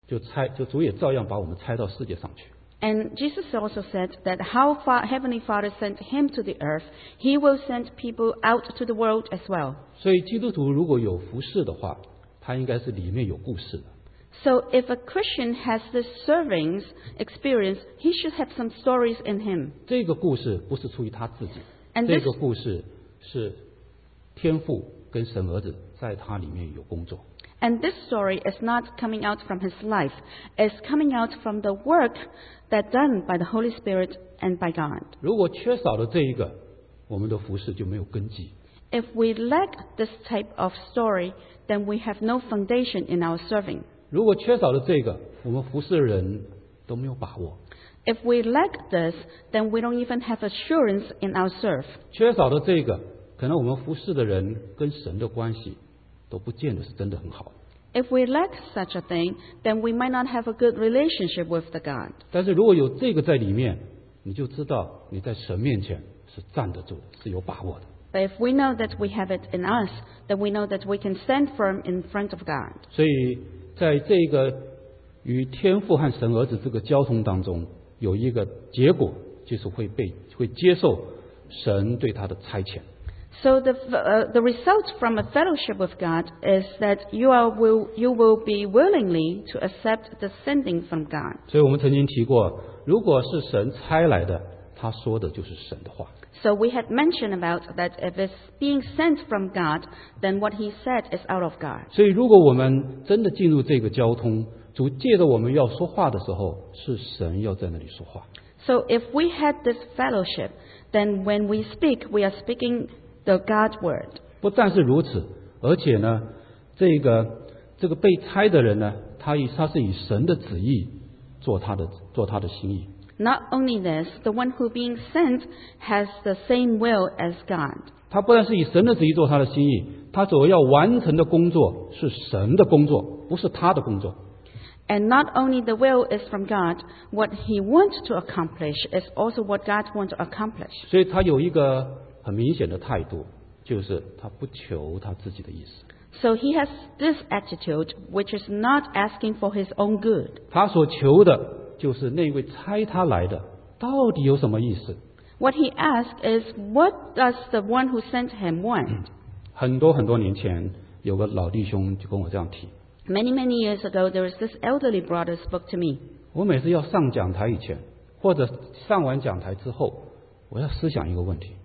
就主也照样把我们差到世界上去。 And Jesus also said that how far Heavenly Father sent him to the earth, he will send people out to the world as well. 所以基督徒如果有服事的话，他应该是里面有故事的。 So if a Christian has this serving experience, he should have some stories in him. 这个故事不是出于他自己， And 这 this, 个故事是天父跟神儿子在他里面有工作。 and this story is not coming out from his life. It's coming out from the work that's done by the Holy Spirit and by God. 如果缺少了这一个，我们的服事就没有根基。 If we lack this type of story, then we have no foundation in our serving. 如果缺少了这个，我们服侍人都没有把握。 If we lack this, then we don't even have assurance in our serve. 缺少了这个，可能我们服侍的人跟神的关系都不见得是真的很好。 If we lack such a thing, then we might not have a good relationship with the God. 但是如果有这个在里面，你就知道你在神面前是站得住，是有把握的。 But if we know that we have it in us, then we know that we can stand firm in front of God. 所以在这个与天父和神儿子这个交通当中，有一个结果，就是会接受神对他的差遣。 So the result from a fellowship with God is that you will be willingly to accept the sending from God. 所以我们曾经提过，如果是神差来的，他说的就是神的话。 So we had mentioned about that if it's being sent from God, then what he said is out of God. 所以如果我们真的进入这个交通，主借着我们要说话的时候，是神要在那里说话。 So if we had this fellowship, then when we speak, we are speaking the God word. 不但是如此，而且呢，这个被差的人呢，他是以神的旨意做他的心意。 Not only this, the one who being sent has the same will as God. 他不但是以神的旨意做他的心意，他所要完成的工作是神的工作，不是他的工作。 And not only the will is from God, what he wants to accomplish is also what God wants to accomplish. 所以他有一个很明显的态度，就是他不求他自己的意思。 So he has this attitude, which is not asking for his own good. 他所求的就是那位差他来的到底有什么意思？ What he asks is, what does the one who sent him want? 很多年前，有个老弟兄就跟我这样提。 Many years ago, there was this elderly brother spoke to me. 我每次要上讲台以前，或者上完讲台之后，我要思想一个问题。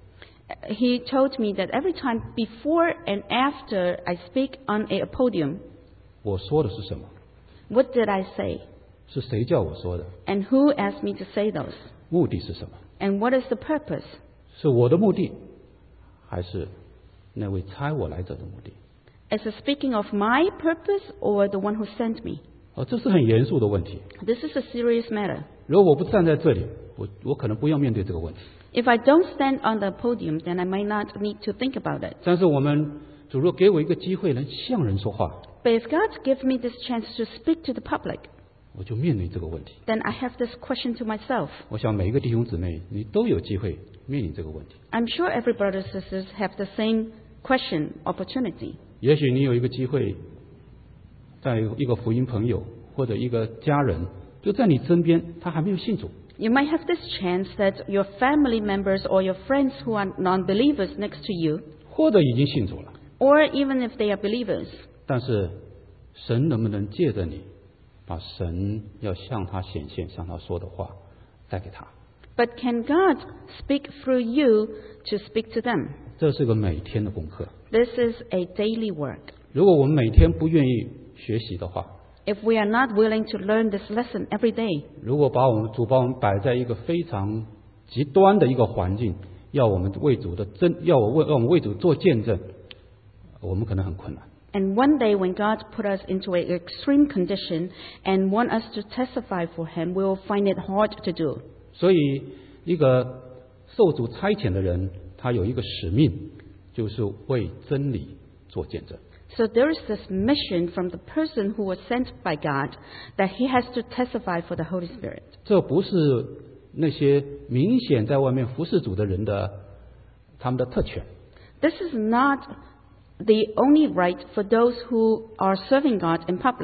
He told me that every time before and after I speak on a podium, 我说的是什么？ what did I say? 是谁叫我说的？ And who asked me to say those? 目的是什么？ And what is the purpose? 是我的目的，还是那位差我来者的目的？ Is it speaking of my purpose or the one who sent me? 这是很严肃的问题。 This is a serious matter. 如果我不站在这里，我可能不要面对这个问题。 If I don't stand on the podium, then I might not need to think about it. 但是主若给我一个机会能向人说话， But if God gives me this chance to speak to the public, 我就面对这个问题。 then I have this question to myself. 我想每一个弟兄姊妹，你都有机会面临这个问题。 I'm sure every brother and sisters have the same question, opportunity. 也许你有一个机会，在一个福音朋友或者一个家人就在你身边，他还没有信主。 You might have this chance that your family members or your friends who are non-believers next to you, 或者已经信主了， or even if they are believers, 但是神能不能借着你，把神要向他显现、向他说的话带给他？ but can God speak through you to speak to them? 这是个每天的功课。 This is a daily work. 如果我们每天不愿意学习的话， If we are not willing to learn this lesson every day, 如果主把我们摆在一个非常极端的一个环境，要我们为主做见证，我们可能很困难。 and one day when God put us into an extreme condition and want us to testify for Him, we will find it hard to do. 所以，一个受主差遣的人，他有一个使命，就是为真理做见证。 So there is this mission from the person who was sent by God that he has to testify for the Holy Spirit. 这不是那些明显在外面服侍主的人他们的特权。 This is not the only right for those who are serving God in public.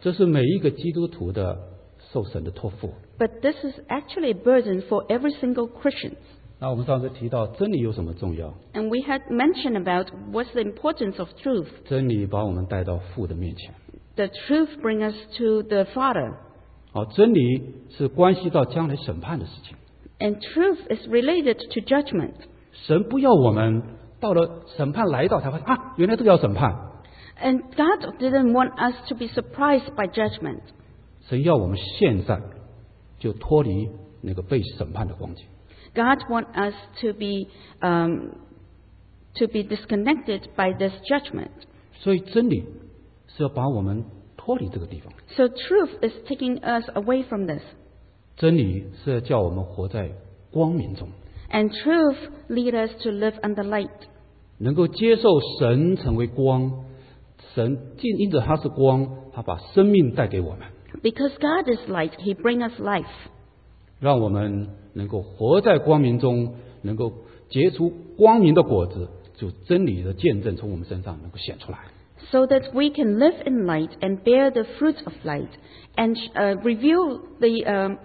这是每一个基督徒的受神的托付。 But this is actually a burden for every single Christian. 那我们上次提到真理有什么重要？ And we had mentioned about what's the importance of truth. 真理把我们带到父的面前。 The truth brings us to the Father. 好，真理是关系到将来审判的事情。 And truth is related to judgment. 神不要我们到了审判来到才发现啊，原来这个要审判。 And God didn't want us to be surprised by judgment. 神要我们现在就脱离那个被审判的光景。 God wants us to be disconnected by this judgment. 所以真理是要把我们脱离这个地方。 So truth is taking us away from this. 真理是要叫我们活在光明中， And truth leads us to live under light. 能够接受神成为光。神因着他是光，他把生命带给我们， Because God is light, He brings us life. 让我们能够活在光明中，能够结出光明的果子，就真理的见证从我们身上能够显出来。 So that we can live in light and bear the fruit of light and reveal the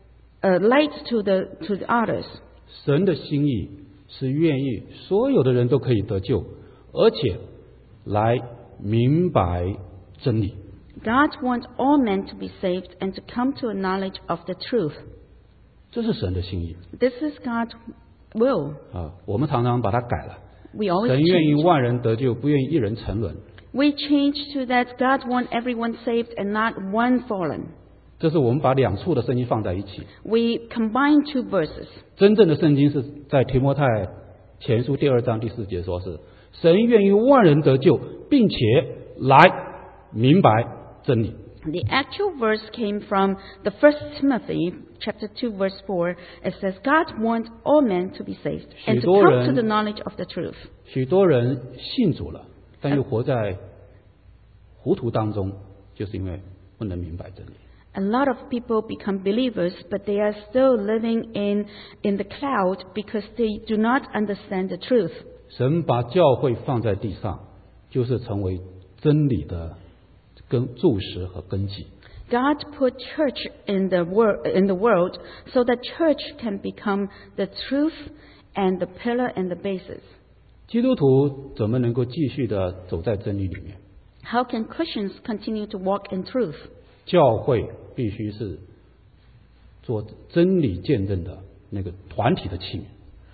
light to the others. 神的心意是愿意所有的人都可以得救，而且来明白真理。 God wants all men to be saved and to come to a knowledge of the truth. 这是神的心意 This is God's will. 啊！我们常常把它改了。 We always 神愿意 change. 万人得救，不愿意一人沉沦。 We change to that God wants everyone saved and not one fallen. 这是我们把两处的圣经放在一起。 We combine two verses. 真正的圣经是在提摩太前书第2章第4节说是神愿意万人得救，并且来明白真理。 The actual verse came from the 1 Timothy chapter 2 verse 4. It says God wants all men to be saved and to 许多 come 人 to the knowledge of the truth. 许多人信主了，但又活在糊涂当中，就是因为不能明白真理。 A lot of people become believers, but they are still living in the cloud because they do not understand the truth. 神把教会放在地上，就是成为真理的柱石和根基。 God put church in the world so that church can become the truth and the pillar and the basis. 基督徒怎么能够继续的走在真理里面？ How can Christians continue to walk in truth? 教会必须是做真理见证的那个团体的器皿。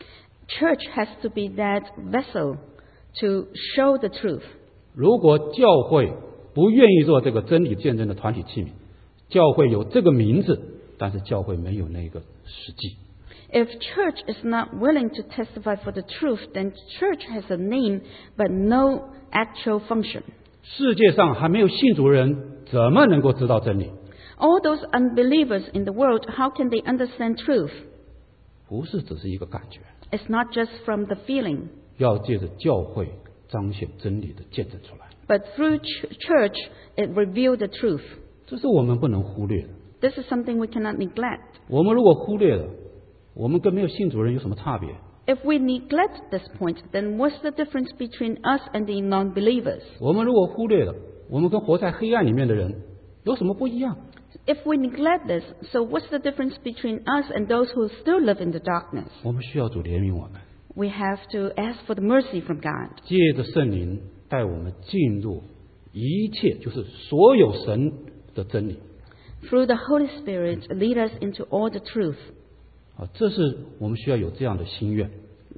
Church has to be that vessel to show the truth. 如果教会不愿意做这个真理见证的团体器皿，教会有这个名字，但是教会没有那个实际。 If church is not willing to testify for the truth, then church has a name but no actual function. 世界上还没有信主人，怎么能够知道真理？ All those unbelievers in the world, how can they understand truth? 不是只是一个感觉， It's not just from the feeling, 要借着教会彰显真理的见证出来。 but through church, it revealed the truth. 这是我们不能忽略的。 This is something we cannot neglect. 我们如果忽略了，我们跟没有信主人有什么差别？ If we neglect this point, then what's the difference between us and the non-believers? 我们如果忽略了，我们跟活在黑暗里面的人有什么不一样？ If we neglect this, so what's the difference between us and those who still live in the darkness? 我们需要主怜悯我们， We have to ask for the mercy from God. 借着圣灵带我们进入一切，就是所有神的真理。 Through the Holy Spirit, lead us into all the truth. 啊，这是我们需要有这样的心愿。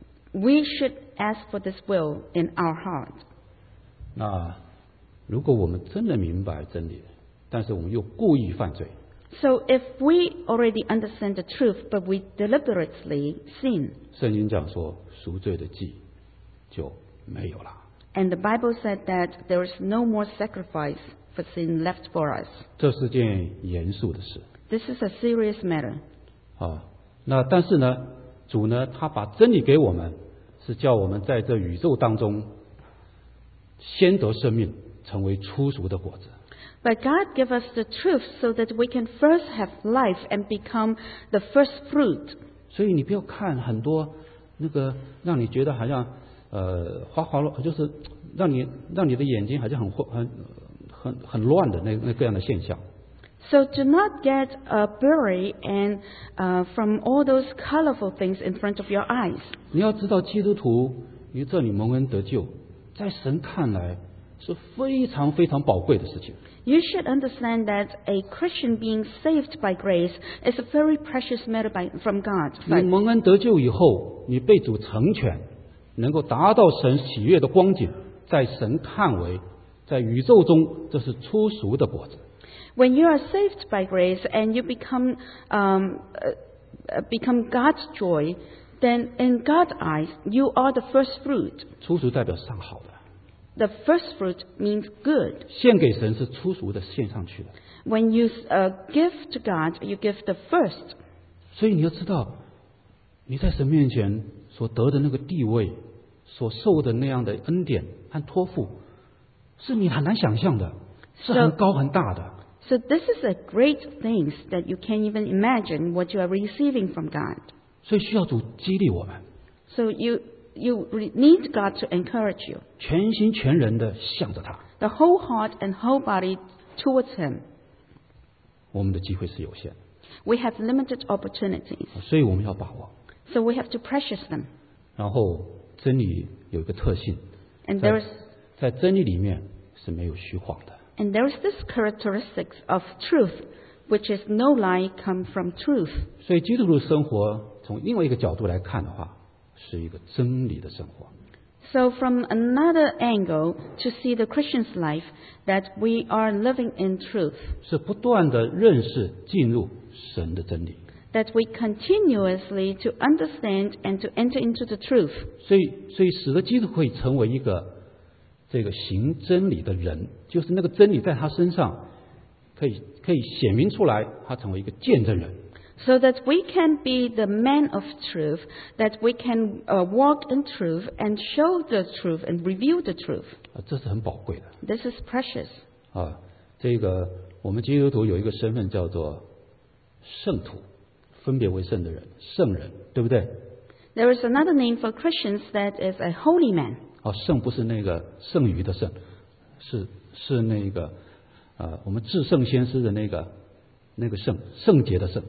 We should ask for this will in our heart. 那如果我们真的明白真理，但是我们又故意犯罪， So if we already understand the truth, but we deliberately sin, 圣经讲说赎罪的祭就没有了。 and the Bible said that there is no more sacrifice for sin left for us. 这是件严肃的事 This is a serious matter. 啊。那但是呢，主呢，他把真理给我们，是叫我们在这宇宙当中先得生命，成为初熟的果子。 But God gave us the truth so that we can first have life and become the first fruit. 所以你不要看很多那个让你觉得好像花花落，就是让你的眼睛好像很乱的各样的现象。 So do not get blurry and from all those colorful things in front of your eyes. 你要知道，基督徒于这里蒙恩得救，在神看来是非常非常宝贵的事情。 You should understand that a Christian being saved by grace is a very precious matter from God. 你蒙恩得救以后，你被主成全，能够达到神喜悦的光景，在神看为，在宇宙中这是出熟的果子。 When you are saved by grace and you become God's joy, then in God's eyes you are the first fruit. 出熟代表上好的， The first fruit means good. 献给神是出熟的献上去的。 When you give to God, you give the first. 所以你要知道，你在神面前所得的那个地位，所受的那样的恩典和托付，是你很难想象的，是很高很大的。 So this is a great thing that you can't even imagine what you are receiving from God. 所以需要主激励我们， So you need God to encourage you, 全心全人的向着他。 the whole heart and whole body towards Him. 我们的机会是有限的， We have limited opportunities, 所以我们要把握。 so we have to precious them. 然后真理有一个特性， And there is 在真理里面是没有虚谎的。 and there is this characteristics of truth, which is no lie come from truth. 所以基督徒生活从另外一个角度来看的话，是一个真理的生活。 So from another angle to see the Christian's life, that we are living in truth, 是不断的认识进入神的真理。 that we continuously to understand and to enter into the truth. 所以使得基督会成为一个这个行真理的人，就是那个真理在他身上可以显明出来，他成为一个见证人。 So that we can be the man of truth, that we can walk in truth and show the truth and reveal the truth. 这是很宝贵的 This is precious. 啊！这个我们基督徒有一个身份叫做圣徒，分别为圣的人，圣人，对不对？ There is another name for Christians that is a holy man. 啊，圣不是那个剩余的圣，是那个我们至圣先师的那个圣洁的圣。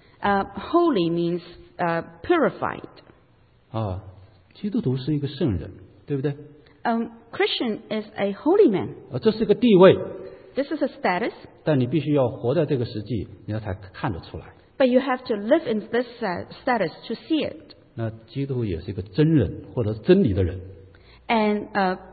Holy means purified. 啊，基督徒是一个圣人，对不对？ Christian is a holy man. 这是一个地位， This is a status, 但你必须要活在这个实际，你才看得出来。 but you have to live in this status to see it. 那基督也是一个真人或者真理的人。 And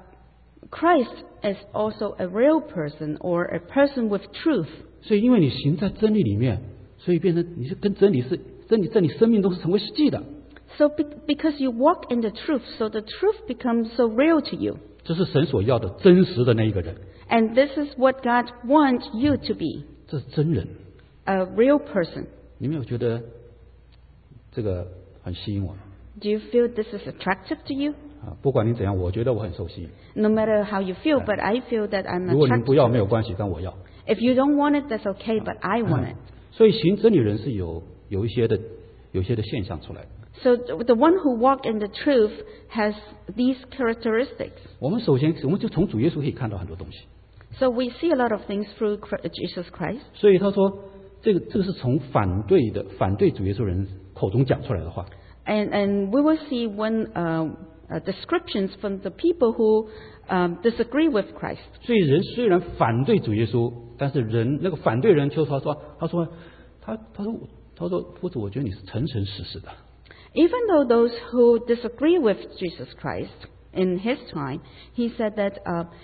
Christ is also a real person or a person with truth. 所以因为你行在真理里面，所以变成你是跟真理在你生命中是成为实际的。 So because you walk in the truth, so the truth becomes so real to you. 这是神所要的真实的那一个人， And this is what God wants you to be, 这是真人。 a real person. 你没有觉得这个很吸引我吗？ Do you feel this is attractive to you? 啊，不管你怎样，我觉得我很受吸引。 No matter how you feel, but I feel that I'm 如果你不 attracted 要 to 没有 it. 关系，但我要。 If you don't want it, that's okay, but I want it. 所以行真理人是有一些的现象出来的。 So the one who walked in the truth has these characteristics. 我们就从主耶稣可以看到很多东西。 So we see a lot of things through Jesus Christ. 所以他说，这个是从反对主耶稣人口中讲出来的话。 And we will see when descriptions from the people who disagree with Christ. 所以人虽然反对主耶稣，但是那个反对人就他说夫子，我觉得你是诚实的。 Even though those who disagree with Jesus Christ in his time, he said that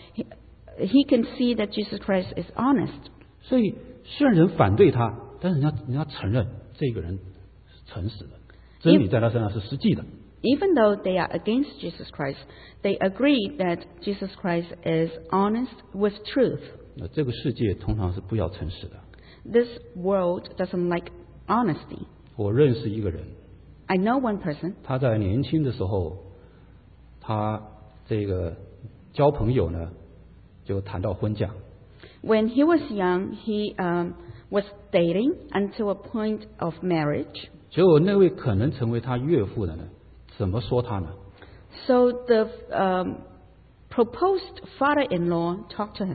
he can see that Jesus Christ is honest. 所以虽然人反对他，但是人家承认这个人是诚实的，真理在他身上是实际的。 Even though they are against Jesus Christ, they agree that Jesus Christ is honest with truth. 这个世界通常是不要诚实的。 This world doesn't like honesty. 我认识一个人， I know one person. 他在年轻的时候，他这个交朋友呢，就谈到婚嫁。 When he was young, he was dating until a point of marriage. 结果那位可能成为他岳父的呢，怎么说他呢？ So the proposed father-in-law talked to him.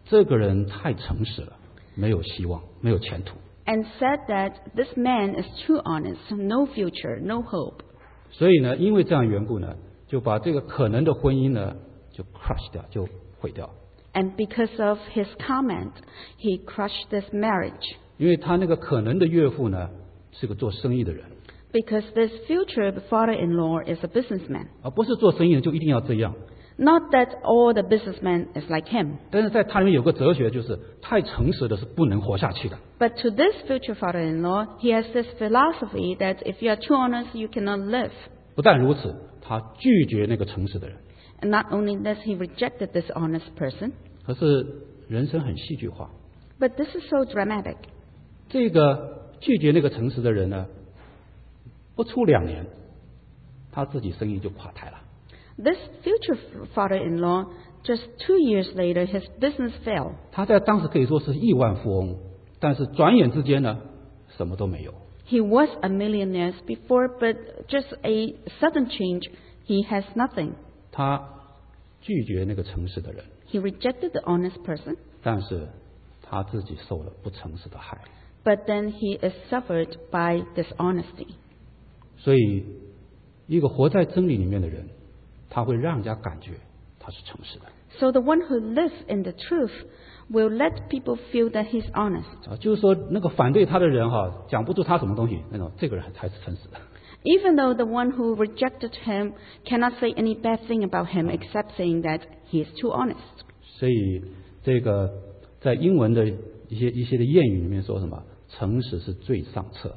这个人太诚实了，没有希望，没有前途。 and said that this man is too honest, no future, no hope. 所以呢，因为这样缘故呢，就把这个可能的婚姻呢，就 crush 掉，就毁掉。 And because of his comment, he crushed this marriage. 因为他那个可能的岳父呢，是个做生意的人， Because this future father-in-law is a businessman. 而不是做生意的就一定要这样。 Not that all the businessmen is like him. 但是在他里面有个哲学，就是太诚实的是不能活下去的。 But to this future father-in-law, he has this philosophy that if you are too honest, you cannot live. 不但如此，他拒绝那个诚实的人。 And not only this, he rejected this honest person. 可是人生很戏剧化， But this is so dramatic. 这个拒绝那个诚实的人呢，不出2年，他自己生意就垮台了。 This future father-in-law, just 2 years later, his business fell. 他在当时可以说是亿万富翁，但是转眼之间呢，什么都没有。 He was a millionaire before, but just a sudden change, he has nothing. 他拒绝那个诚实的人， He rejected the honest person, 但是他自己受了不诚实的害。 but then he is suffered by dishonesty. 所以，一个活在真理里面的人，他会让人家感觉他是诚实的。 So the one who lives in the truth will let people feel that he's honest. 就是说，那个反对他的人讲不出他什么东西，那种这个人才是诚实的。 Even though the one who rejected him cannot say any bad thing about him except saying that he is too honest. 所以，这个在英文的一些的谚语里面说什么？诚实是最上策。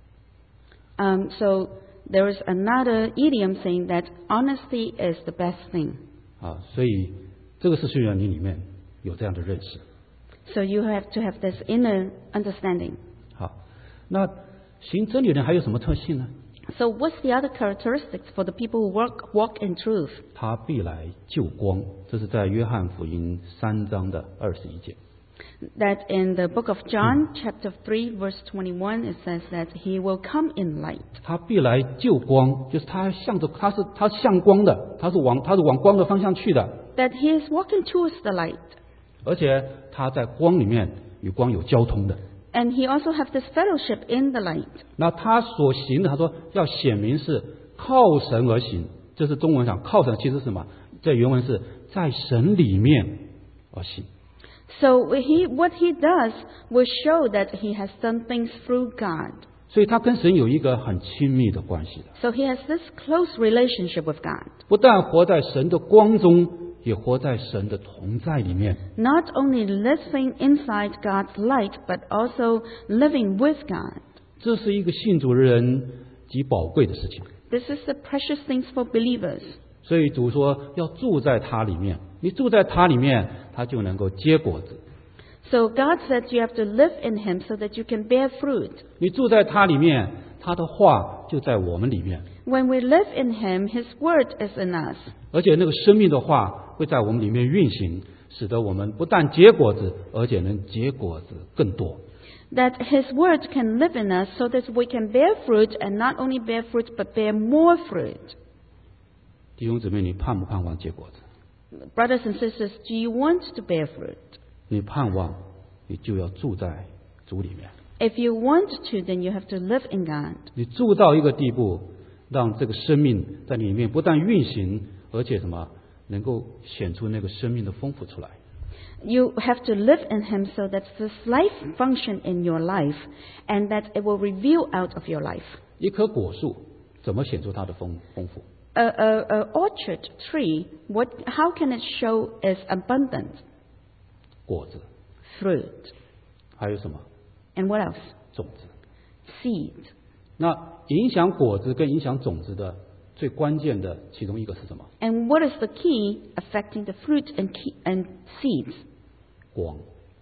So there is another idiom saying that honesty is the best thing. 所以这个是需要你里面有这样的认识。 So you have to have this inner understanding. 好，那行真理的人还有什么特性呢？ So what's the other characteristics for the people who walk in truth? 他必来救光，这是在约翰福音3章的21节。 That in the book of John, chapter 3, verse 21, it says that he will come in light. 他必来救光，就是他向光的，他是往光的方向去的， That he is walking towards the light. 而且他在光里面与光有交通的。 And he also has this fellowship in the light. 那他所行的，他说要显明是靠神而行，这是中文讲靠神，其实是什么？在原文是在神里面而行。 So what he does will show that he has done things through God. 所以他跟神有一个很亲密的关系的， So he has this close relationship with God. 不但活在神的光中，也活在神的同在里面。 Not only living inside God's light, but also living with God. 这是一个信主的人极宝贵的事情。 This is the precious things for believers. 所以主说要住在他里面，你住在他里面，他就能够结果子。 So God said you have to live in him so that you can bear fruit. 你住在他里面，他的话就在我们里面， When we live in him, his word is in us. 而且那个生命的话会在我们里面运行，使得我们不但结果子，而且能结果子更多。 That his word can live in us so that we can bear fruit, and not only bear fruit, but bear more fruit. 弟兄姊妹，你盼不盼望结果子？ Brothers and sisters, do you want to bear fruit? 你盼望，你就要住在主里面。 If you want to, then you have to live in God. 你住到一个地步，让这个生命在里面不但运行，而且能够显出那个生命的丰富出来。 You have to live in him so that this life function in your life, and that it will reveal out of your life. 一棵果树怎么显出它的丰富？ A orchard tree, how can it show its abundant 果子， fruit? 还有什么？ And what else? 种子。 Seed. 那影响果子跟影响种子的最关键的其中一个是什么？ And what is the key affecting the fruit and seeds? 光。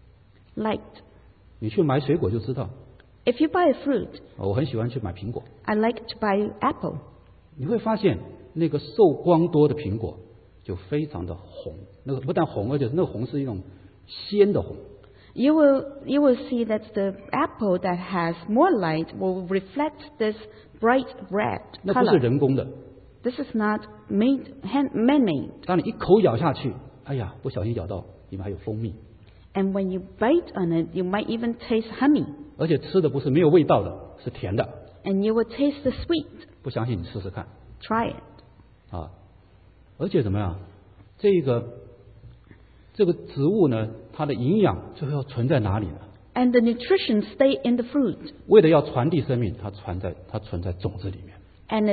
Light. 你去买水果就知道。 If you buy a fruit, 我很喜欢去买苹果， I like to buy apple. 你会发现那个受光多的苹果就非常的红，那个不但红，而且那个红是一种鲜的红。 You will see that the apple that has more light will reflect this bright red 那不是 color. 人工的。 This is not man-made. 当你一口咬下去，哎呀，不小心咬到里面还有蜂蜜。 And when you bite on it, you might even taste honey. 而且吃的不是没有味道的，是甜的。 And you will taste the sweet. 不相信你试试看 Try it. 啊！而且怎么样？这个植物呢，它的营养最后要存在哪里呢？ And the nutrition stay in the fruit. 为了要传递生命，它存在种子里面。 And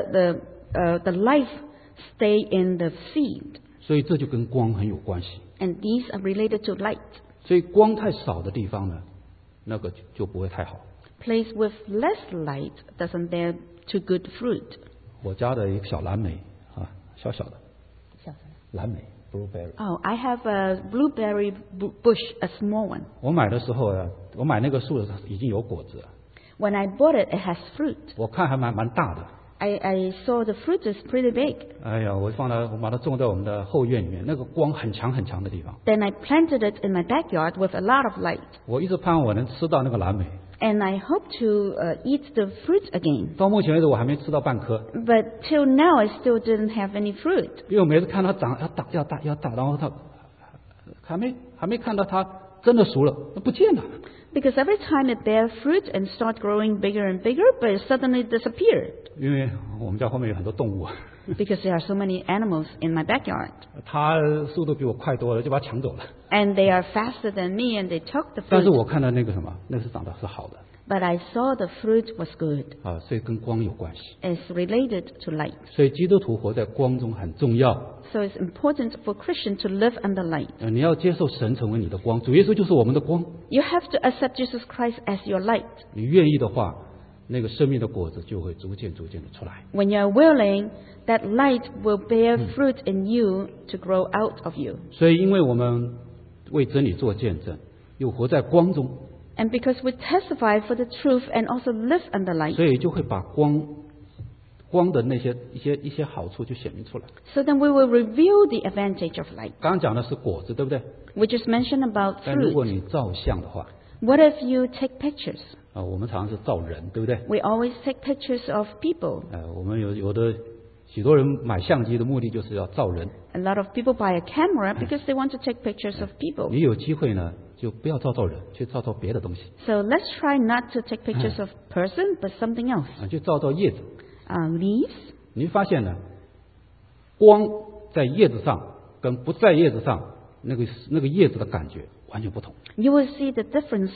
the life stay in the seed. 所以这就跟光很有关系。 And these are related to light. 所以光太少的地方呢，那个就不会太好。 Place with less light doesn't bear too good fruit. 我家的一个小蓝莓啊，小的蓝莓 blueberry。 Oh, I have a blueberry bush, a small one. 我买的时候啊，我买那个树的时候已经有果子了。 When I bought it, it has fruit. 我看还蛮大的。 I saw the fruit is pretty big. 哎呀，我把它种在我们的后院里面，那个光很强的地方。 Then I planted it in my backyard with a lot of light. 我一直盼望我能吃到那个蓝莓。 And I hope to eat the fruit again. 到目前为止，我还没吃到半颗。 But till now, I still didn't have any fruit. 因为我每次看它长要大，然后它还没看到它真的熟了，它不见了。 Because every time it bears fruit and start growing bigger and bigger, but it suddenly disappeared. 因为我们家后面有很多动物， Because there are so many animals in my backyard. 它速度比我快多了，就把它抢走了。 And they are faster than me and they took the 但是 fruit. 我看到那个什么，那是长得是好的 But I saw the fruit was good. 啊，所以跟光有关系。 It's related to light. 所以基督徒活在光中很重要。 So it's important for Christians to live under light. 你要接受神成为你的光，主耶稣就是我们的光。 You have to accept Jesus Christ as your light. 你愿意的话，那个生命的果子就会逐渐的出来。 When you're willing, that light will bear fruit in you to grow out of you. 所以，因为我们为真理做见证，又活在光中， And because we testify for the truth and also live under light, 所以就会把光的那些一些好处就显明出来。 so then we will reveal the advantage of light. 刚刚讲的是果子，对不对？ We just mentioned about 但如果 fruit. 你照相的话， What if you take pictures? 啊，我们常常是照人，对不对？ We always take pictures of people. 我们有的许多人买相机的目的就是要照人。 A lot of people buy a camera because they want to take pictures of people. 你有机会呢，就不要照人，去照别的东西 So let's try not to take pictures of person, but something else. 啊，去照叶子。 Leaves. 你会发现呢，光在叶子上跟不在叶子上，那个叶子的感觉完全不同。 You will see the difference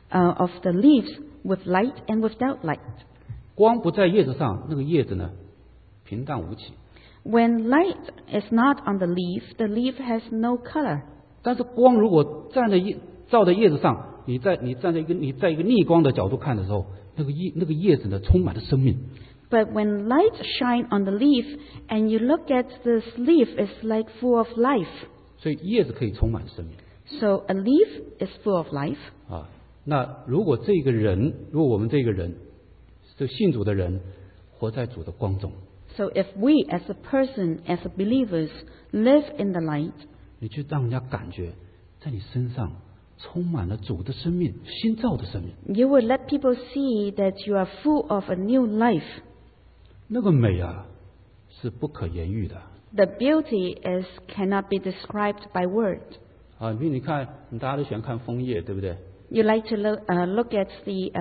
of the leaves with light and without light. 光不在叶子上，那个叶子呢，平淡无奇。 When light is not on the leaf has no color. 但是光如果照在叶子上，你在一个逆光的角度看的时候，那个叶子呢，充满了生命。 But when light shine on the leaf and you look at this leaf, it's like full of life. 所以叶子可以充满生命 So a leaf is full of life. 啊。那如果我们这个人，这信主的人，活在主的光中， So if we as a person, as a believers, live in the light, 你就让人家感觉在你身上充满了主的生命，新造的生命。 you will let people see that you are full of a new life. 那个美啊，是不可言喻的 The beauty cannot be described by word. 啊！比如你看，大家都喜欢看枫叶，对不对？ You like to look at the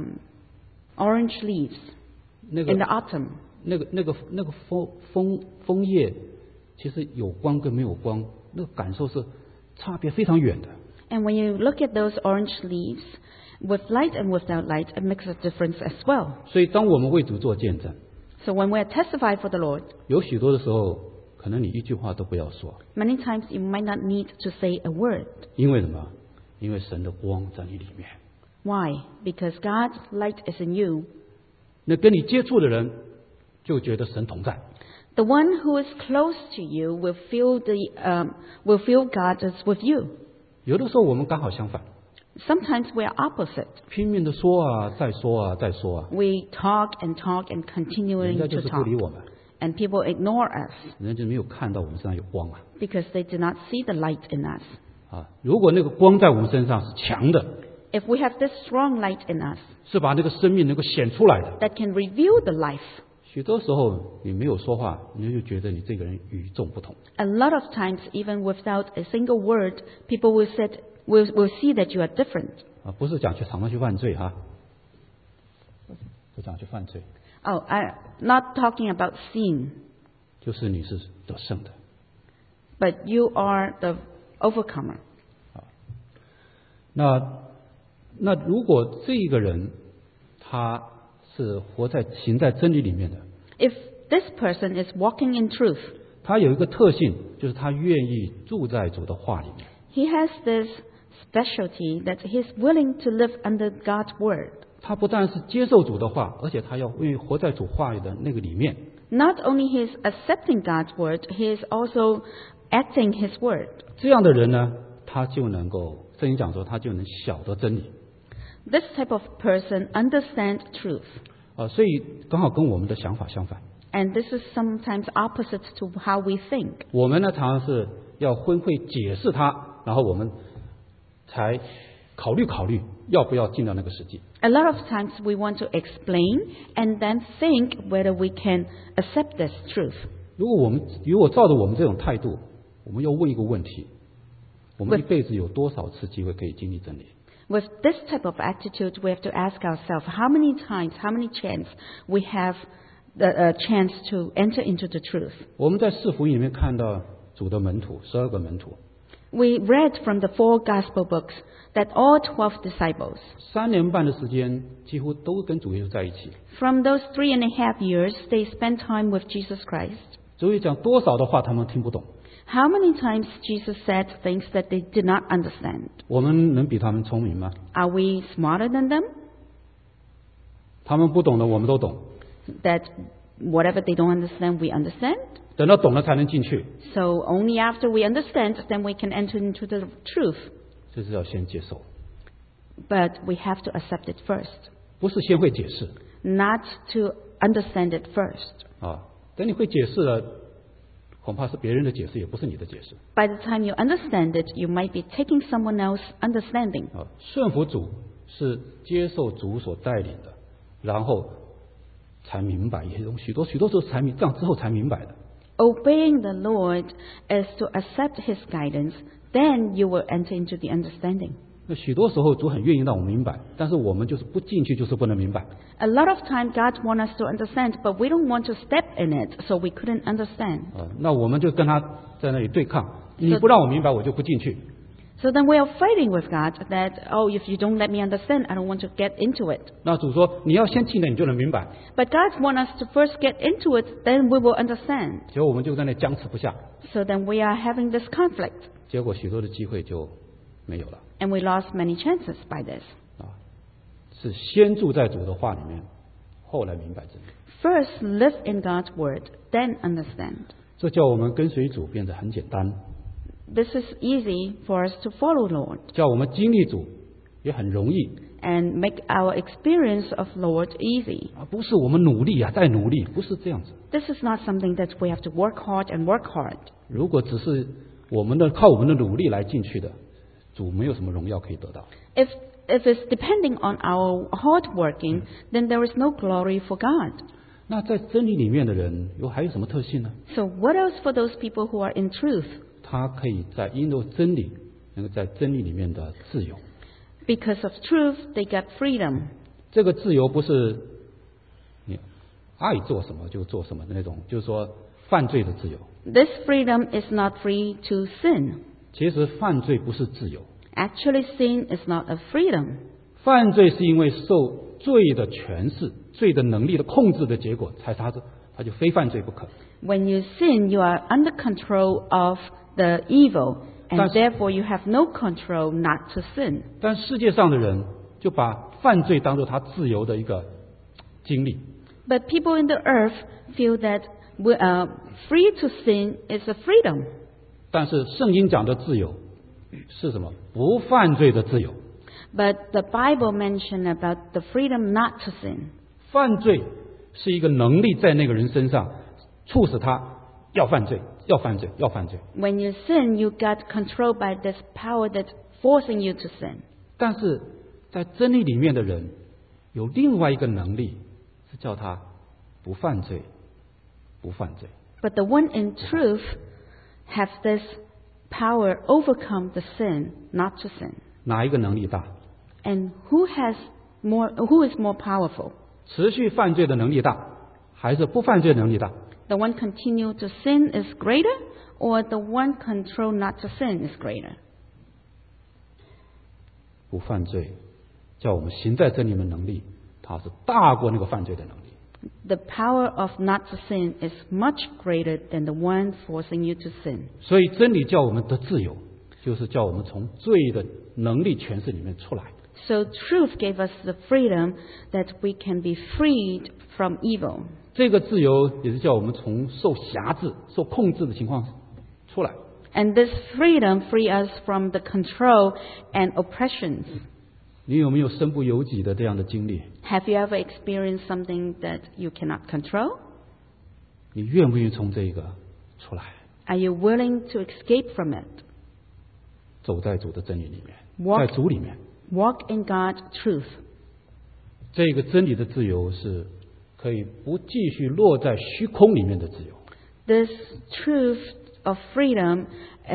orange leaves 那个 in the autumn. 那个枫叶，其实有光跟没有光，那个感受是差别非常远的。 And when you look at those orange leaves, with light and without light, it makes a difference as well. 所以，当我们为主做见证， So when we testify for the Lord, 有许多的时候，可能你一句话都不要说， many times you might not need to say a word. 因为什么？因为神的光在你里面。 Why? Because God's light is in you. 那跟你接触的人就觉得神同在。 The one who is close to you will feel God is with you. 有的时候我们刚好相反， Sometimes we are opposite. 拼命的说啊，再说啊，再说啊， We talk and talk and 人 continuing 家就 to 是不 talk. 理我们， And people ignore us 人家就没有看到我们身上有光啊。 because they do not see the light in us. 啊，如果那个光在我们身上是强的， If we have this strong light in us 是把那个生命能够显出来的， that can reveal the life, 许多时候你没有说话，你就觉得你这个人与众不同。 a lot of times, even without a single word, people will we'll see that you are different. 不是讲去常常去犯罪哈，不讲去犯罪， Oh, I'm not talking about sin, 就是你是得胜的。 but you are the overcomer. 那如果这个人他是行在真理里面的， If this person is walking in truth, 他有一个特性，就是他愿意住在主的话里面。 he has this specialty that he's willing to live under God's word. 他不但是接受主的话，而且他要愿意活在主话语的那个里面。 Not only he is accepting God's word, he is also acting his word. 这样的人呢，他就能够，圣经讲说，他就能晓得真理。 This type of person understands truth. 所以刚好跟我们的想法相反。 And this is sometimes opposite to how we think. 我们呢，常常是要会解释它，然后我们才考虑要不要进到那个实际。 A lot of times we want to explain and then think whether we can accept this truth. 如果照着我们这种态度，我们要问一个问题：我们一辈子有多少次机会可以经历真理？ With this type of attitude, we have to ask ourselves how many times, how many chance we have the chance to enter into the truth. 我们在四福音里面看到主的门徒，12个门徒， We read from the 4 gospel books that all 12 disciples, 3年半的时间几乎都跟主耶稣在一起。 from those 3.5 years, they spent time with Jesus Christ. 主耶稣讲多少的话，他们听不懂。 How many times Jesus said things that they did not understand? 我们能比他们聪明吗？ Are we smarter than them? 他们不懂的，我们都懂。 That whatever they don't understand, we understand? 等到懂了才能进去， So only after we understand, then we can enter into the truth. 这是要先接受， But we have to accept it first, 不是先会解释 not to understand it first. 啊。等你会解释了，恐怕是别人的解释，也不是你的解释 By the time you understand it, you might be taking someone else's understanding. 啊。顺服主是接受主所带领的，然后才明白一些东西，许多时候这样之后才明白的。 Obeying the Lord is to accept His guidance, then you will enter into the understanding. 那许多时候主很愿意让我们明白，但是我们就是不进去，就是不能明白。 A lot of time God wants us to understand, but we don't want to step in it, so we couldn't understand. 那我们就跟他在那里对抗，你不让我明白，我就不进去。 So then we are fighting with God that, oh, if you don't let me understand, I don't want to get into it. 那主说你要先进来，你就能明白。 But God wants us to first get into it, then we will understand. 结果我们就在那僵持不下， So then we are having this conflict, 结果许多的机会就没有了。 and we lost many chances by this. 是先住在主的话里面，后来明白真理。 First, live in God's word, then understand. 这叫我们跟随主变得很简单， This is easy for us to follow Lord 叫我们经历主也很容易， and make our experience of Lord easy. 不是我们努力再努力，不是这样子。 This is not something that we have to work hard and work hard. 如果只是靠我们的努力来进去的，主没有什么荣耀可以得到。 If it's depending on our hard working, then there is no glory for God. 那在真理里面的人还有什么特性呢？ So what else for those people who are in truth? 他可以因为真理，能够在真理里面的自由。 Because of truth, they got freedom. 这个自由不是你爱做什么就做什么的那种，就是说犯罪的自由。 This freedom is not free to sin. 其实犯罪不是自由， Actually, sin is not a freedom. 犯罪是因为受罪的权势、罪的能力的控制的结果，他就非犯罪不可。 When you sin, you are under control of the evil, and That's- therefore you have no control not to sin. 但世界上的人就把犯罪当作他自由的一个经历， But people in the earth feel that free to sin is a freedom. 但是圣经讲的自由是什么？不犯罪的自由。 But the Bible mentioned about the freedom not to sin. 犯罪是一个能力在那个人身上，促使他要犯罪，要犯罪，要犯罪。 When you sin, you got controlled by this power that's forcing you to sin. 但是在真理里面的人有另外一个能力，是叫他不犯罪，不犯罪。 But the one in truth have this power overcome the sin not to sin. 哪一个能力大？ And who is more powerful? 持续犯罪的能力大，还是不犯罪的能力大？ The one continue to sin is greater, or the one control not to sin is greater? 不犯罪，叫我们行在真理的能力，它是大过那个犯罪的能力。 The power of not to sin is much greater than the one forcing you to sin. 所以真理叫我们得自由，就是叫我们从罪的能力权势里面出来。 So truth gave us the freedom that we can be freed from evil. 这个自由也是叫我们从受辖制、受控制的情况出来。 And this freedom free us from the control and oppressions. 你有没有身不由己的这样的经历？ Have you ever experienced something that you cannot control? 你愿不愿意从这个出来， Are you willing to escape from it? 走在主的真理里面， Walk- 在主里面？ Walk in God's truth. 这个真理的自由是可以不继续落在虚空里面的自由。 This truth of freedom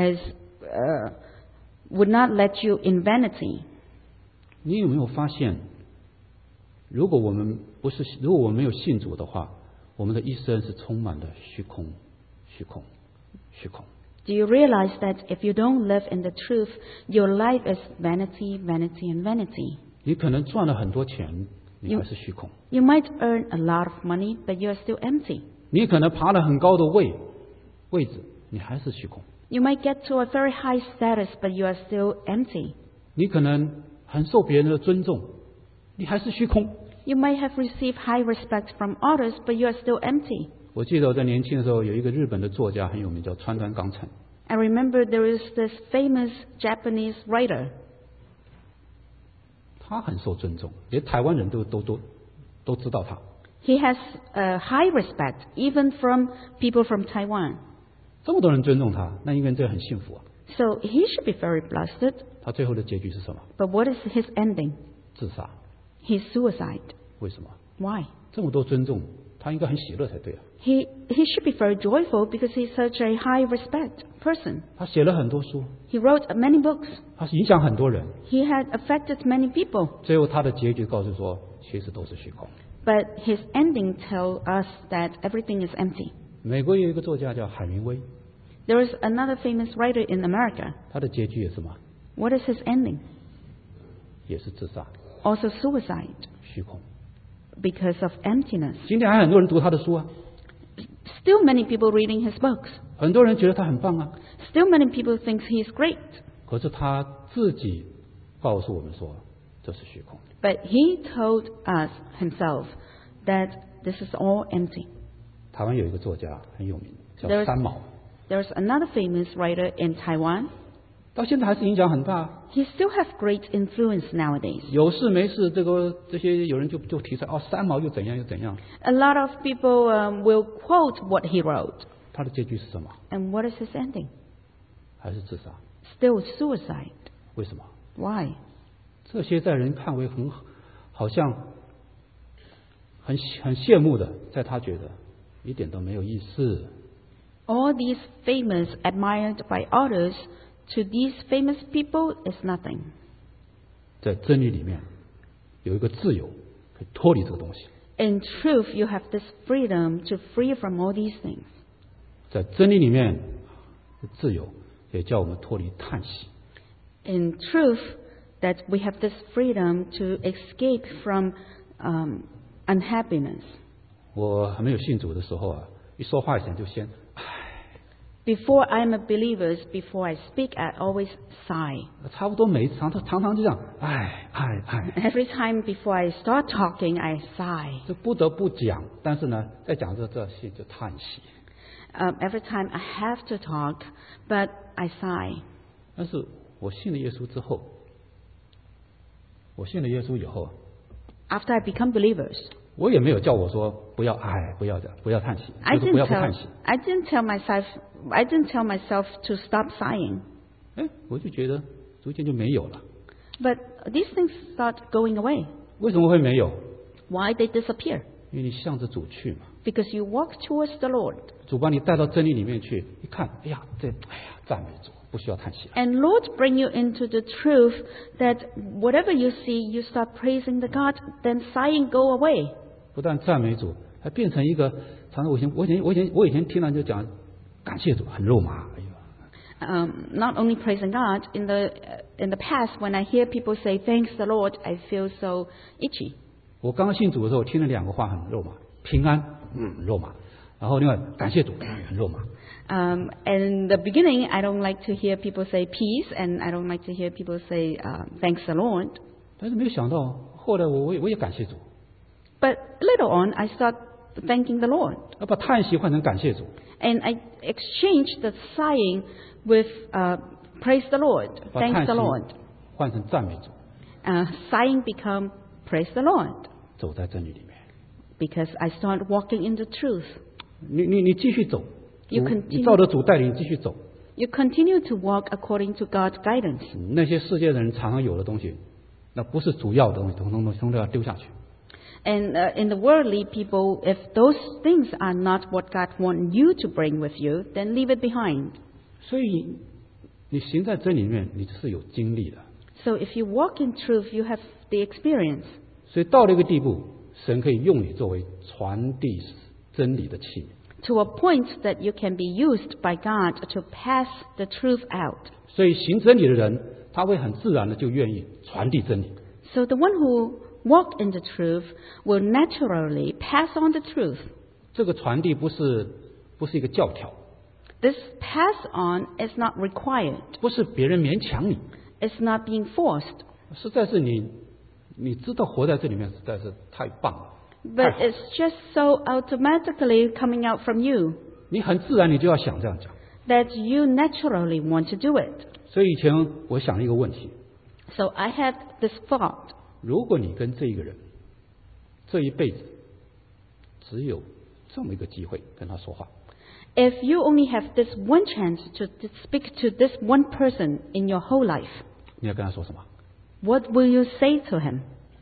would not let you in vanity. 你有没有发现，如果我们没有信主的话，我们的一生是充满了虚空、虚空、虚空。 Do you realize that if you don't live in the truth, your life is vanity, vanity, and vanity? 你可能赚了很多钱，你还是虚空； You might earn a lot of money, but you are still empty. 你可能爬了很高的位置，你还是虚空； You might get to a very high status, but you are still empty. 你可能很受别人的尊重，你还是虚空。 You might have received high respect from others, but you are still empty. 我记得我在年轻的时候，有一个日本的作家很有名，叫川端康成。 I remember there is this famous Japanese writer. 他很受尊重，连台湾人都知道他。 He has high respect, even from people from Taiwan. 这么多人尊重他，那应该这很幸福啊。 So he should be very blessed. 他最后的结局是什么？ But what is his ending? 自杀。 He's suicide. 为什么？ Why? 这么多尊重，他应该很喜乐才对啊。 He should be very joyful because he's such a high respect person. 他写了很多书， He wrote many books. 他影响很多人。 He had affected many people. 最后他的结局告诉说，其实都是虚空。 But his ending tells us that everything is empty. 美国有一个作家叫海明威， There is another famous writer in America. 他的结局也是什么？ What is his ending? 也是自杀， Also suicide 虚空。 because of emptiness. 今天还很多人读他的书啊， Still many people reading his books. 很多人觉得他很棒啊。 Still many people think he's great. 可是他自己告诉我们说，这是虚空。 But he told us himself that this is all empty. 台湾有一个作家很有名，叫 There's- 三毛， There's another famous writer in Taiwan. 到现在还是影响很大。 He still has great influence nowadays. 有事没事，这些有人就提出哦，三毛又怎样又怎样。 A lot of people will quote what he wrote. 他的结局是什么？ And what is his ending? 还是自杀？ Still suicide. 为什么？ Why? 这些在人看为好像很羡慕的，在他觉得一点都没有意思。 All these famous, admired by others, to these famous people is nothing. 在真理里面有一个自由，可以脱离这个东西。 In truth, you have this freedom to free from all these things. 在真理里面，自由也叫我们脱离叹息。 In truth, that we have this freedom to escape from unhappiness. 我还没有信主的时候啊，一说话以前就先 Before I'm a believer, before I speak, I always sigh. 差不多每一次常常就这样，唉。 Every time before I start talking, I sigh. 这不得不讲，但是呢，在讲这些就叹息。 Every time I have to talk, but I sigh. 但是我信了耶稣之后，我信了耶稣以后， After I become believers, 我也没有叫我说不要唉，不要叹息， I 就是不 didn't 要不叹息。 I didn't tell myself to stop sighing. 哎，我就觉得逐渐就没有了。 But these things start going away. 为什么会没有？ Why they disappear? 因为你向着主去嘛， Because you walk towards the Lord. 主把你带到真理里面去，一看，哎呀，赞美主， 不需要叹息了。 And Lord bring you into the truth that whatever you see, you start praising the God, then sighing go away. 不但赞美主，还变成一个常常我以前听到就讲感谢主，很肉麻。哎呦， Not only praising God, in the past, when I hear people say thanks the Lord, I feel so itchy. 我刚刚信主的时候，听了2个话很肉麻，平安，很肉麻，然后另外感谢主，很肉麻。 And in the beginning, I don't like to hear people say peace, and I don't like to hear people say thanks the Lord. 但是没有想到，后来我也感谢主， But later on, I start thanking the Lord. 要把叹息换成感谢主。 And I exchange the sighing with praise the Lord, 把 thanks 叹 the 息 Lord. 换成赞美主， Sighing become praise the Lord 走在真理里面。 because I start walking in the truth. 你继续走， You 主 continue- 你照着主带领继续走。 You continue to walk according to God's guidance. 那些世界人常常有的东西，那不是主要的东西，统统都要丢下去。 And in the worldly people, if those things are not what God wants you to bring with you, then leave it behind. 所以你行在真理里面，你是有经历的。 So if you walk in truth, you have the experience. 所以到了一个地步，神可以用你作为传递真理的器皿。 To a point that you can be used by God to pass the truth out. 所以行真理的人，他会很自然的就愿意传递真理。 So the one who walk in the truth will naturally pass on the truth. 这个传递不是一个教条， This pass on is not required. 不是别人勉强你， It's not being forced. 实在是你知道活在这里面实在是太棒了， But it's just so automatically coming out from you 你很自然你就要想这样讲。 that you naturally want to do it. 所以以前我想了一个问题： So I had this thought. 如果你跟这一个人这一辈子只有这么一个机会跟他说话， If you only have this one chance to speak to this one person in your whole life, 你要跟他说什么？ what will you say to him?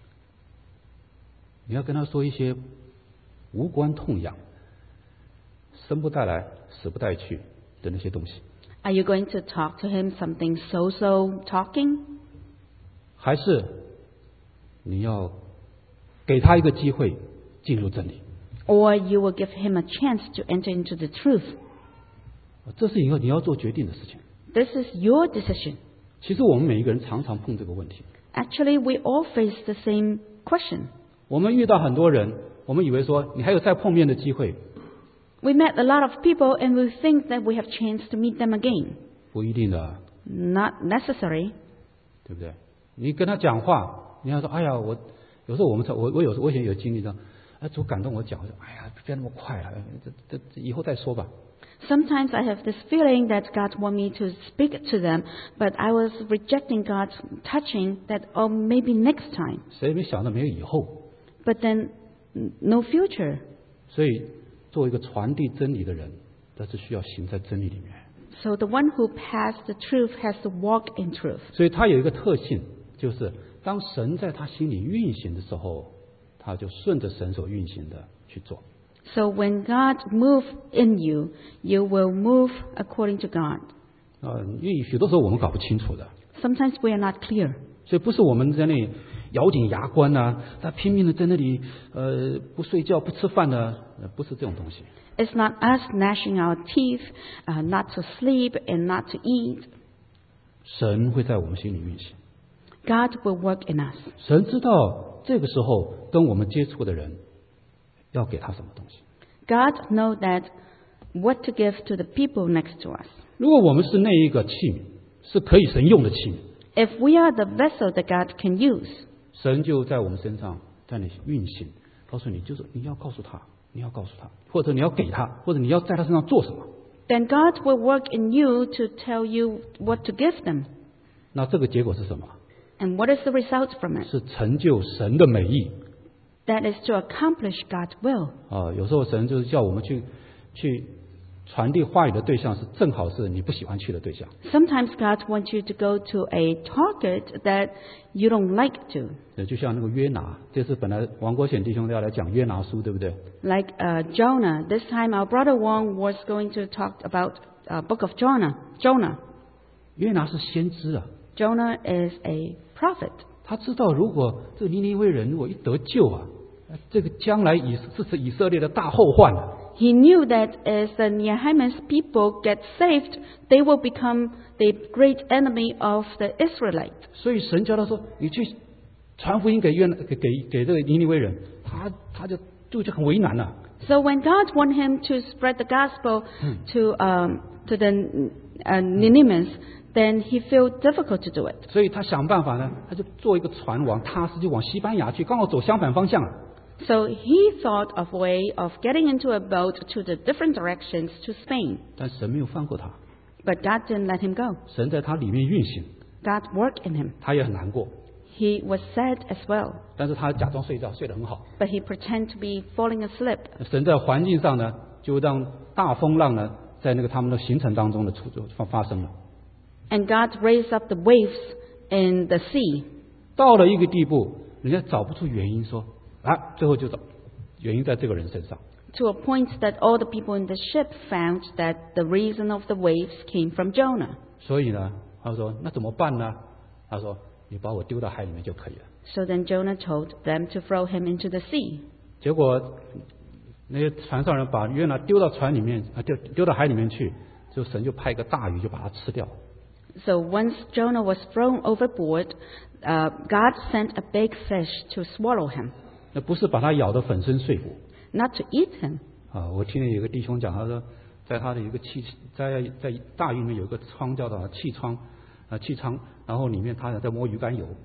你要跟他说一些无关痛痒、生不带来、死不带去的那些东西， Are you going to talk to him something so-so talking? 还是你要给他一个机会进入真理？ Or you will give him a chance to enter into the truth? 这是一个你要做决定的事情。 This is your decision. 其实我们每一个人常常碰这个问题。 Actually, we all face the same question. 我们遇到很多人，我们以为说你还有再碰面的机会， We met a lot of people and we think that we have chance to meet them again. 不一定的， Not necessary. 对不对？你跟他讲话，你要说，哎呀，我有时候我以前有经历到，哎，主感动我讲，我说，哎呀，别那么快了，这以后再说吧。 Sometimes I have this feeling that God wants me to speak to them, but I was rejecting God's touching that, oh, maybe next time. 谁没想到没有以后？ But then, no future. 所以，作为一个传递真理的人，他是需要行在真理里面。 So the one who passed the truth has to walk in truth. 所以他有一个特性，就是当神在他心里运行的时候，他就顺着神所运行的去做。 So when God moves in you, you will move according to God. 因为许多时候我们搞不清楚的， Sometimes we are not clear. 所以不是我们在那里咬紧牙关呐、他拼命的在那里不睡觉不吃饭的，不是这种东西。 It's not us gnashing our teeth, not to sleep and not to eat. 神会在我们心里运行， God will work in us. 神知道这个时候跟我们接触的人要给他什么东西。 God knows that what to give to the people next to us. 如果我们是那一个器皿，是可以神用的器皿， If we are the vessel that God can use, 神就在我们身上在那里运行，告诉你，就是你要告诉他，你要告诉他，或者你要给他，或者你要在他身上做什么。 then God will work in you to tell you what to give them. 那这个结果是什么？ And what is the result from it? 是成就神的美意。 That is to accomplish God's will. 有时候神就是叫我们去传递话语的对象是正好是你不喜欢去的对象。 Sometimes God wants you to go to a target that you don't like to. 就像那个约拿，这次本来王国显弟兄要来讲约拿书，对不对？ Like Jonah. This time our brother Wong was going to talk about book of Jonah. 约拿是先知啊， Jonah is a prophet. 他知道如果这个尼尼微人如果一得救啊，这个将来是以色列的大后患啊。 He knew that as the Nehemiah's people get saved, they will become the great enemy of the Israelites. 所以神叫他说：“你去传福音给这个尼尼微人。”他就很为难了。 So when God wanted him to spread the gospel to the Ninevians, then he felt difficult to do it. 所以他想办法呢，他就做一个船往他是就往西班牙去，刚好走相反方向啊。 So he thought of a way of getting into a boat to the different directions to Spain. 但神没有放过他， But God didn't let him go. 神在他里面运行， God worked in him. 他也很难过， He was sad as well, 但是他假装睡觉，睡得很好。 but he pretended to be falling asleep. 神在环境上呢，就让大风浪呢，在那个他们的行程当中的发生了。 And God raised up the waves in the sea. 到了一个地步，人家找不出原因说，最后就找原因在这个人身上。 To a point that all the people in the ship found that the reason of the waves came from Jonah. 所以呢，他说那怎么办呢？他说你把我丢到海里面就可以了。 So then Jonah told them to throw him into the sea. 结果那些船上人把约拿丢到船里面丢到海里面去，就神就派一个大鱼就把它吃掉。 So once Jonah was thrown overboard, God sent a big fish to swallow him, 那不是把它咬得粉身碎骨 not to eat him. 啊！我听见有个弟兄讲，他说在他的一个在大鱼里面有一个仓叫做气仓，然后里面他在摸鱼肝油。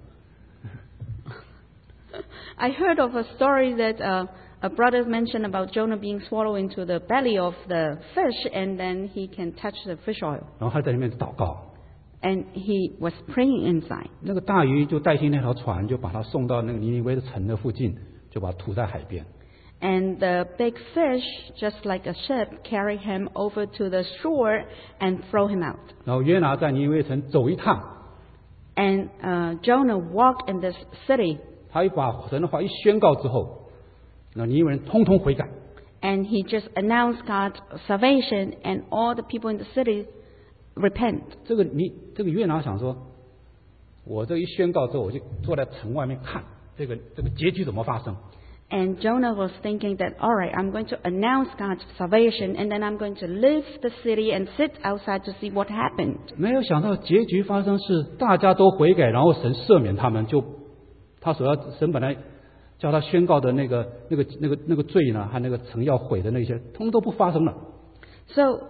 I heard of a story that a brother mentioned about Jonah being swallowed into the belly of the fish, and then he can touch the fish oil. 然后他在里面祷告， And he was praying inside. 那个大鱼就代替那条船，就把它送到那个尼尼微的城的附近，就把它吐在海边。 And the big fish, just like a ship, carry him over to the shore and throw him out. 然后约拿在尼尼微城走一趟， And Jonah walked in this city, 他一把神的话一宣告之后，那尼尼微人通通悔改。 and he just announced God's salvation, and all the people in the city repent. 这个约拿想说，我这一宣告之后，我就坐在城外面看这个结局怎么发生。 And Jonah was thinking that, all right, I'm going to announce God's salvation, and then I'm going to leave the city and sit outside to see what happened. 没有想到结局发生是大家都悔改，然后神赦免他们，他神本来叫他宣告的那个罪呢，和那个城要毁的那些，通通都不发生了。 So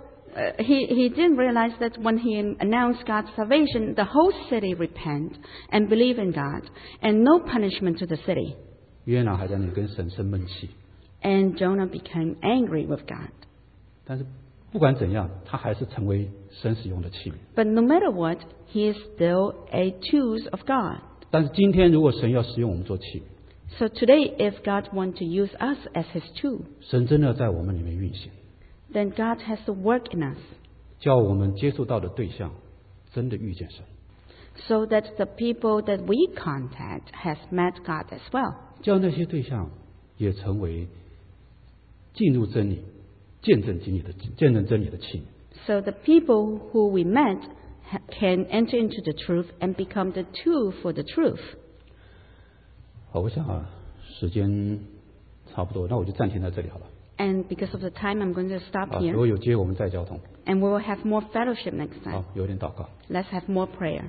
he didn't realize that when he announced God's salvation, the whole city repent and believe in God, and no punishment to the city. 约拿还在那里跟神生闷气， And Jonah became angry with God. 但是不管怎样，他还是成为神使用的器皿。 But no matter what, he is still a tool of God. 但是今天如果神要使用我们做器皿， So today, if God wants to use us as his tool, 神真的在我们里面运行， then God has to work in us, 叫我们接触到的对象真的遇见神， so that the people that we contact has met God as well. 叫那些对象也成为进入真理、见证真理的器皿。 So the people who we met can enter into the truth and become the tool for the truth. 好，我想时间差不多，那我就暂停在这里好了。 And because of the time, I'm going to stop 如 here. 果有机会我们再交通。 And we will have more fellowship next 好 time.， 有点祷告。 Let's have more prayer.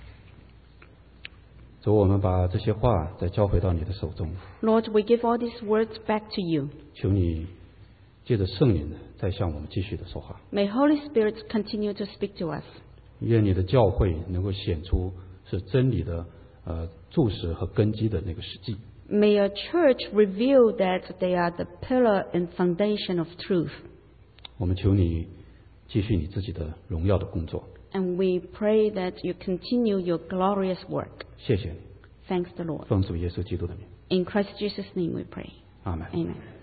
主，我们把这些话再交回到你的手中， Lord, we give all these words back to you. 求你借着圣灵再向我们继续的说话。 May Holy Spirit continue to speak to us. 愿你的教会能够显出是真理的柱石和根基的那个实际。 May your church reveal that they are the pillar and foundation of truth. 我们求你继续你自己的荣耀的工作。 And we pray that you continue your glorious work. 谢谢你， Thanks the Lord. 奉主耶稣基督的名， In Christ Jesus' name we pray. 阿门。 Amen.